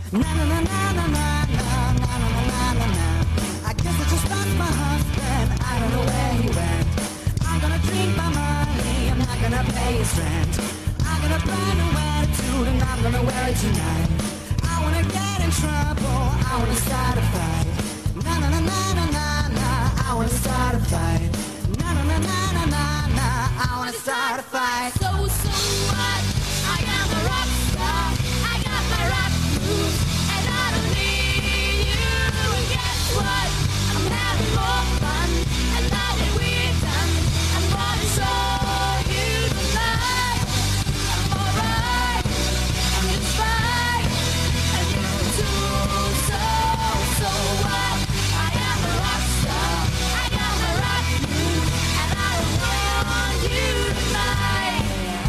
Na na na na na na na na na na na na. I guess I just lost my husband. I don't know where he went. I'm gonna drink my money. I'm not gonna pay his rent. I'm gonna brand new attitude and I'm gonna wear it tonight. I wanna get in trouble. I wanna start a fight. Na na na na na na na. I wanna start a fight. Na na na na na na na. I wanna start a fight. So what? I am a rock star. I got my rock moves, and I don't need you. And guess what? I'm having more fun, and now that we're done, I'm gonna show you tonight. I'm alright. I'm just fine, and you too. So what? I am a rock star. I got my rock moves, and I don't want you tonight.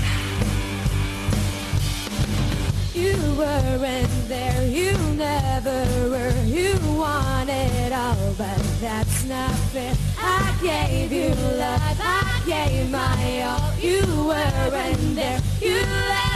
You weren't there, you never were. You wanted all, but that's not fair. I gave you love, I gave my all. You weren't there, you let